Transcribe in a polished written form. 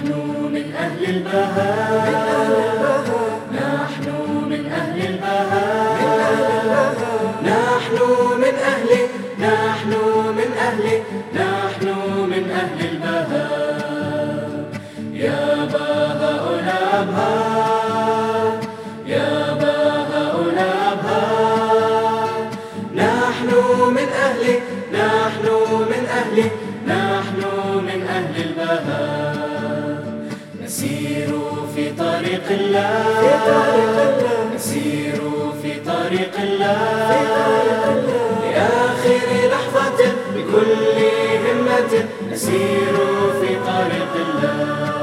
نحن من أهل البهاء، نحن من أهل البهاء، نحن من أهل، نحن من أهل، نحن من أهل البهاء. يا بهاء الأبهار، يا بهاء الأبهار، نحن من أهل، نحن من أهل، نحن من أهل البهاء. نسير في طريق الله، نسير في طريق الله، لآخر لحظة بكل همة نسير في طريق الله.